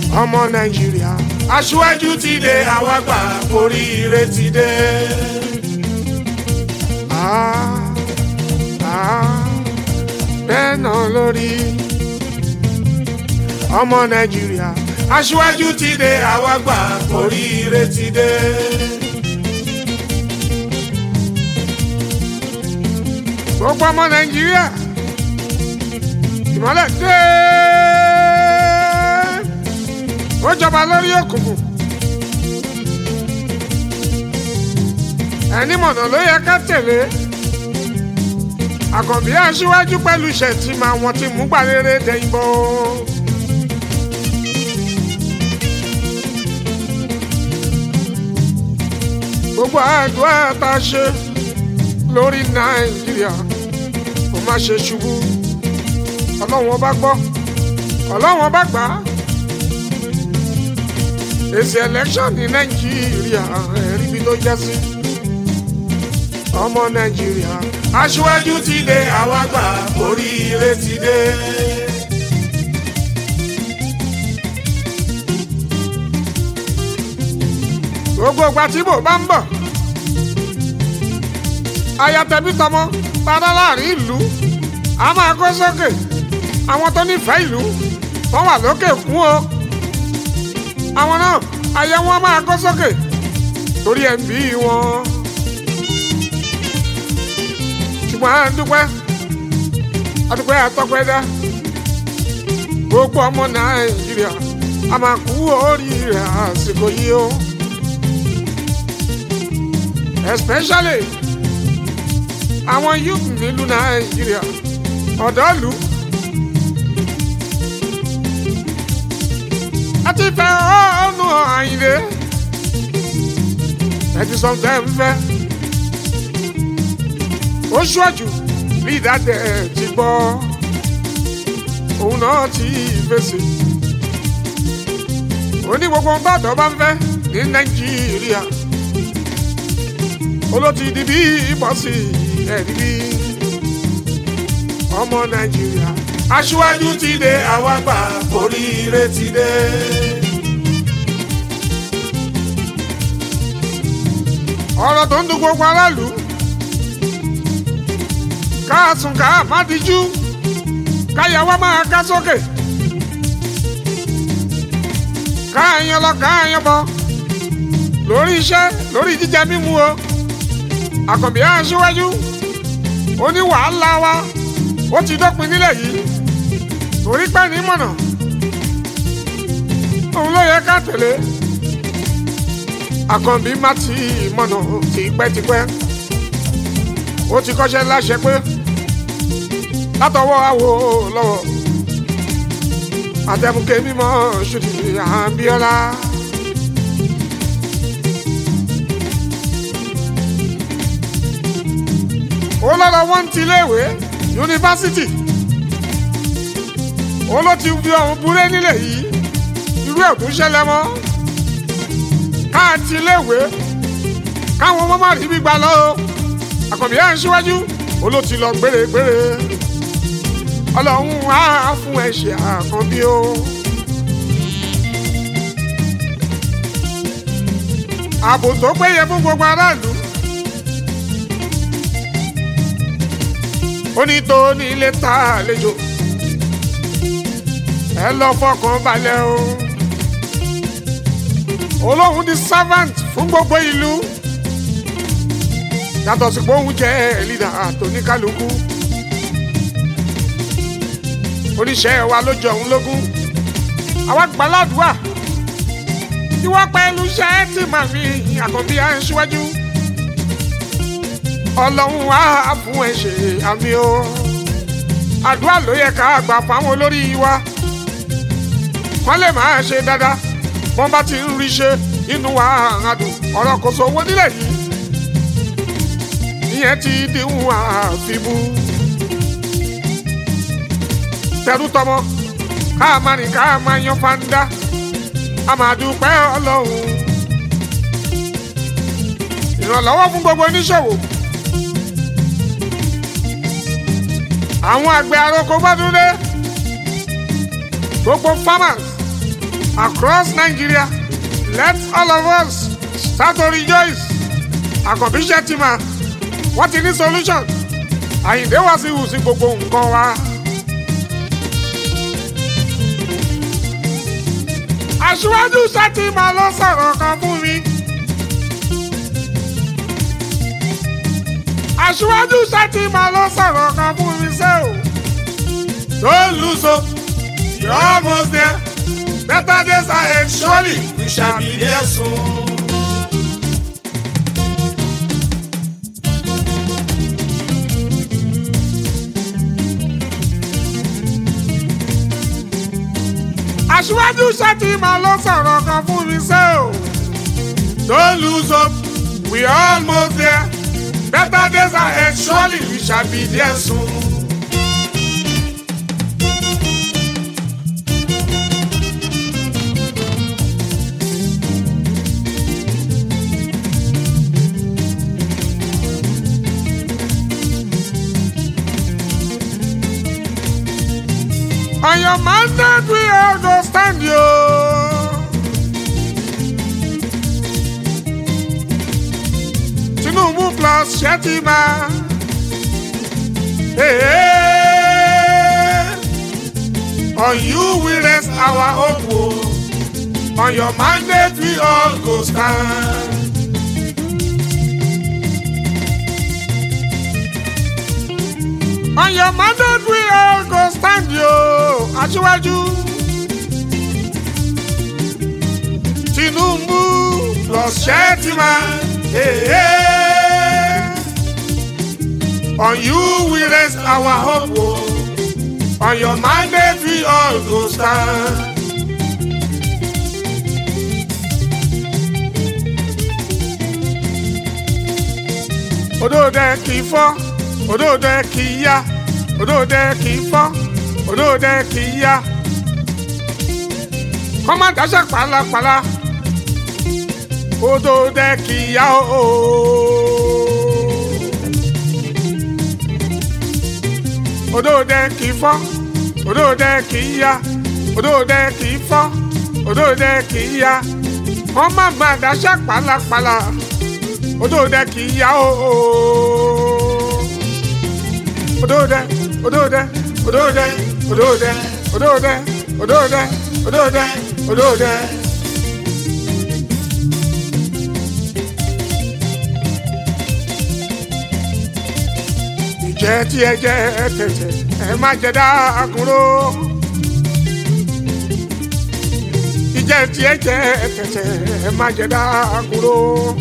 ọmọ Nàìjíríà aṣíwájú ti dé àwa gbà oríire ti dé. Bẹ́ẹ̀ náà lórí ọmọ Nàìjíríà aṣíwájú ti dé àwa gbà oríire ti dé. Gbogbo ọmọ Nàìjíríà ìmọ́lẹ̀ dé ó jọba lórí òkùnkùn ẹni mọ̀nà ló yẹ ká tẹ̀lé. Àkànbí aṣíwájú pẹ̀lú Shettima wọn ti mú gbàrere dẹ̀yìnbó. Gbogbo àdúrà tá a ṣe lórí Nàìjíríà kò má ṣe ṣubú. Ọlọ́run ọba gbọ́, Ọlọ́run ọba gbà á. Èsì election ní Nàìjíríà ẹ̀rí bí ló jẹ́ sí. Ọmọ Nàìjíríà aṣíwájú ti dé àwa gbà oríire ti dé. Gbogbo ìgbà tí bò bá ń bọ̀ ayatẹ̀bí tọmọ padà láàrin ìlú a máa kó sókè. Àwọn tó nífẹ̀ẹ́ ìlú wọ́n wà lókè kún o. Àwọn náà ayé wọn máa kó sókè torí ẹ̀ ń bí wọn. Ṣùgbọ́n a dúpẹ́ àtọ́pẹ́ dá. Gbogbo ọmọ Nàìjíríà a máa kú oríire àsìkò yìí o. Especially àwọn youth nílùú Nàìjíríà ọ̀dọ́ ìlú. A ti fẹ́ ọ̀nù Àyìndé ẹ ti sọ fẹ́ fẹ́. Ó ṣọ́jú bí ìdádẹ́ ti gbọ́ òun náà ti fèsì. Ó ní gbogbo ohun tọ́dọ̀ bá ń fẹ́ ní Nàìjíríà olóòtú di bí ìbọ̀sì ẹ̀rí bí. Ọmọ Nàìjíríà aṣíwájú ti dé àwa gbà oríire ti dé. Ọ̀rọ̀ tó ń dùn gbogbo aráàlú ká sùn ká má dijú káyàwó máa ká sókè káàyàn lọ káàyàn bọ̀ lórí iṣẹ́ lórí jíjẹ mímu o. Àkànbí aṣíwájú ó ní wàhálà wa ó ti dópin nílẹ̀ yìí torí pé ní mọ̀nà òun ló yẹ ká tẹ̀lé. Àkànbí má ti mọ̀nà tipẹ́tipẹ́ ó ti kọ́ṣẹ́ láṣẹ pé látọwọ́ àwo lọ́wọ́ àtẹ̀mùkẹ́ mímọ́ ṣùtì Abíọ́lá. Ó lọ́lọ́ wọ́n ti léèwé yunifásitì ó ló ti fi ọ̀hún búrẹ́ nílẹ̀ yìí irú ẹ̀ tún ṣẹlẹ̀ mọ́. Káàtì léèwé káwọn ọmọ má rí gbígbà lọ. Àkànbí aṣíwájú ó ló ti lọ gbèrègbèrè. Ọlọ́run á fún ẹ ṣe Àkànbí o. Ààbò tó péye fún gbogbo aráàlú. Ó ní tó ní ilé ta àlejò ẹ lọ fọkàn balẹ̀ o. Olóhùn di servant fún gbogbo ìlú yàtọ̀ sí pé òun jẹ́ leader tó ní kálukú. Oníṣẹ́ wa ló jọ òun lógún. Àwa gbàládùá ìwọ pẹ̀lú iṣẹ́ tí màmí Àkànbí aṣíwájú. Ọlọ́run á fún ẹ ṣe àmì o. Àdúrà ló yẹ ká gbà fáwọn olórí wa. Wọ́n lè máa ṣe dáadáa wọ́n bá ti ń rí ṣe inú wa àdùn. Ọ̀rọ̀ kò sówó nílẹ̀ yìí ìyẹn ti dìhun àfibú. Tẹrú tọmọ ká máa rìn ká máa yan fanda. A máa dúpẹ́ Ọlọ́run. Ìrànlọ́wọ́ fún gbogbo oníṣòwò. Àwọn àgbẹ̀ àroko bá dúdé. Gbogbo farmers across Nigeria. Let all of us start to rejoice. Àkànbí Shettima, wọ́n ti ní solution. Àyìndé wá sí ìhùsí gbogbo nǹkan wa. Aṣíwájú Shettima ló sọ̀rọ̀ kan fún mi. Aṣíwájú Shettima ló sọ̀rọ̀ kan fún mi ṣé o. Don't lose hope, you're almost there. Better days ahead, surely we shall be there soon. Aṣíwájú Shettima ló sọ̀rọ̀ kan fún mi ṣé o. Don't lose hope, we are almost there. Better days ahead, surely we shall be there soon. On your mandate we all go stand yo. Tinubu plus Shettima. Hey, hey. On you we rest our hope. On your mandate we all go stand. On your mandate we all go stand yo. Aṣíwájú Tinubu plus Shettima. Hey, hey. On you we rest our hope. On your mandate we all go stand. Odòdè kì í fọ́, odòdè kì í yá, odòdè kì í fọ́, odòdè kì í yá. Kọ́má dáṣẹ́ pàlàpàlà, odòdè kì í yá o. Odòdè kì í fọ́, odòdè kì í yá, odòdè kì í fọ́, odòdè kì í yá. Kọ́má má dáṣẹ́ pàlàpàlà, odòdè kì í yá o. Odòdè, odòdè, odòdè, odòdè, odòdè, odòdè, odòdè, odòdè. Ìjẹ́ tí ẹ jẹ́ tẹ̀tẹ̀, ẹ má jẹ dákúrò. Ìjẹ́ tí ẹ jẹ́ tẹ̀tẹ̀, ẹ má jẹ dákúrò.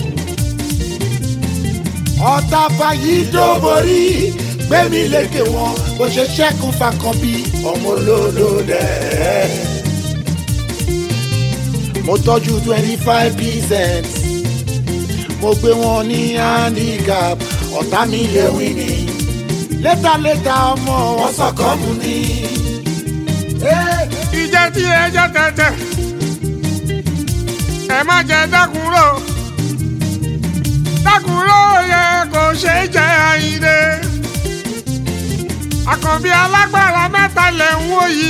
Ọ̀tá fàyí dóborí gbẹ̀mí lékè wọn bó ṣe ṣẹ́kùn Fákànbí ọmọ olódòdè. Mo tọ́jú 25%, mo gbé wọn ní handicap, ọ̀tá mi lè wí ni. Létà ọmọ wọn sọ̀kọ́ mu ni. Ìjẹ́ tí ẹ jẹ́ tẹ̀tẹ̀, ẹ má jẹ dákúrò. Dákúrò yẹ kò ṣe é jẹ Àyìndé. Àkànbí alágbára mẹ́ta lẹ̀ ń wò yìí.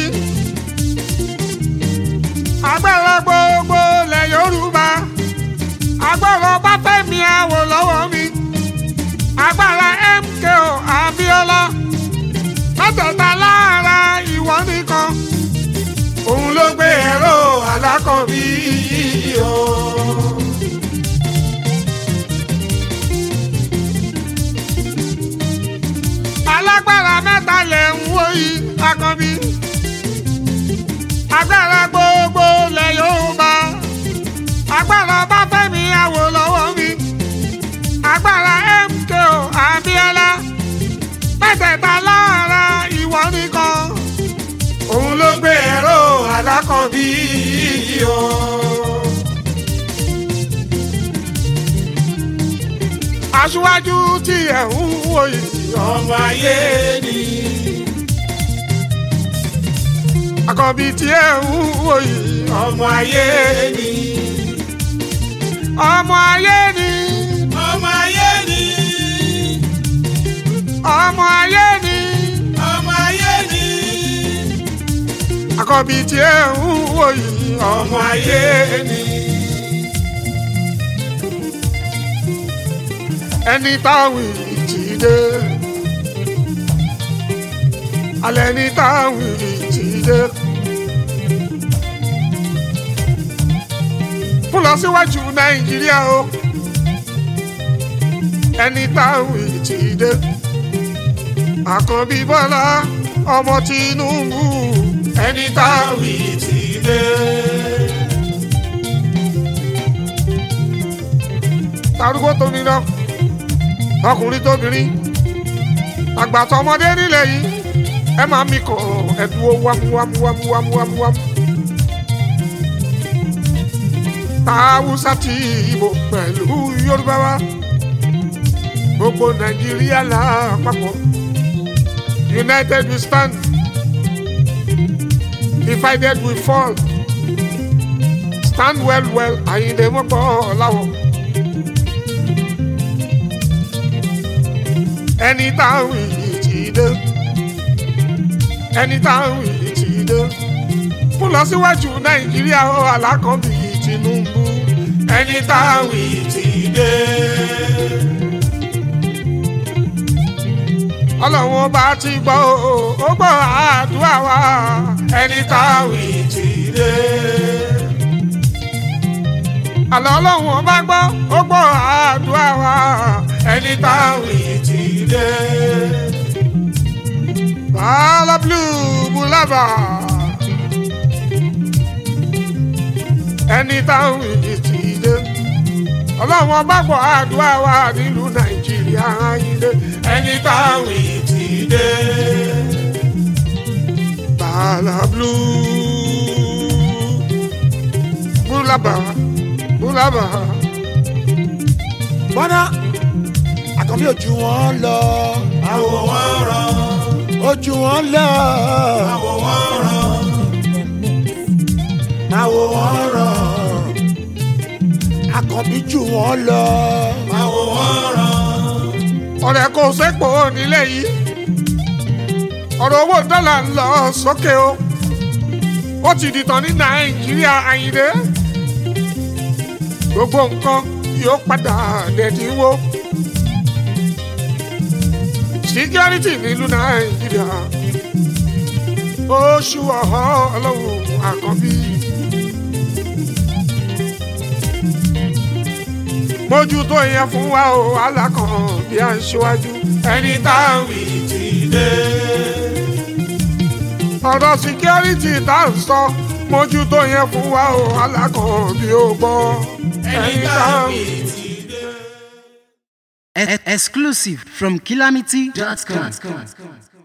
Agbára gbogbo lẹ̀ Yorùbá. Agbára Ọbáfẹ́mi Awólọ́wọ̀. Agbára MKO Abíọ́lá. Mẹ́tẹ̀ẹ̀ta lára ìwọ nìkan. Òun ló gbé ẹ̀rọ Alákànbí yìí o. Alágbára mẹ́ta lẹ̀ ń wò yìí Àkànbí. Agbára gbogbo lẹ̀ Yorùbá. Agbára Ọbáfẹ́mi Awólọ́wọ̀. Agbára MKO Abíọ́lá. Mẹ́tẹ̀ẹ̀ta lára ìwọ nìkan. Òun ló gbé ẹ̀rọ Alákànbí yìí o. Aṣíwájú tí ẹ̀ ń wò yìí ọmọ ayé ni. Àkànbí tí ẹ̀ ń wò yìí ọmọ ayé ni. Ọmọ ayé ni. Ọmọ ayé ni. Ọmọ ayé ni. Ọmọ ayé ni. àkọ́bí tí ẹ ń wò yìí ọmọ ayé ni. ẹni táwọn ìjì dé alẹ́ ní táwọn ìjì dé. fún lọ síwájú nàìjíríà o ẹni táwọn ìjì dé. àkànbí bọ́lá ọmọ Tinubu ẹni táwọn ìjì dé. tarúgbó tóbi lọ ọkùnrin tóbìnrin àgbà tọmọdé nílẹ̀ yìí ẹ máa mi kàn ẹ̀dúró wámúwámúwámúwámúwámú. Haúsá ti Ìgbò pẹ̀lú Yorùbá wa gbogbo Nàìjíríà lápapọ̀. United we stand, divided we fall. Stand well well Àyìndé mọ́pọ̀ láwọ̀. ẹni táwọn ìjì dé ẹni táwọn ìjì dé fún lọ síwájú Nàìjíríà ó Alákànbí Tinubu ẹni táwọn ìjì dé. Ọlọ́run bá ti gbọ́ ó gbọ́ àdúrà wa ẹni táwọn ìjì dé. Àlọ́ Ọlọ́run bá gbọ́ ó gbọ́ àdúrà wa ẹni táwọn ìjì dé. Bala blue bulaba ẹni táwọn ìjì dé. Ọlọ́run bá gbọ́ àdúrà wa nílùú Nàìjíríà Àyìndé ẹni táwọn ìjì dé. Bala blue bulaba bulaba. Bọ́dá Àkànbí ojú wọn lọ. Àwọ̀ wọn rọ̀. Ojú wọn lọ. Àwọ̀ wọn rọ̀. Àwọ̀ wọn rọ̀. Àkànbí jù wọn lọ. Àwọ̀ wọn rọ̀. Ọ̀rẹ́ kò sẹ́pọ̀ nílẹ̀ yìí ọ̀rọ̀ owó dọ́là ń lọ sókè o ó ti dìtàn ní Nàìjíríà Àyìndé gbogbo nǹkan yóò padà dẹ̀dínwó. Security nílùú Nàìjíríà oṣù Ọlọ́run Àkànbí. Mójútó yẹn fún wa o Alákànbí aṣíwájú ẹni táwọn ìjì dé. Ọ̀rọ̀ security tá à ń sọ mójútó yẹn fún wa o Alákànbí ó gbọ́ ẹni táwọn ìjì dé. Exclusive from Calamity.com.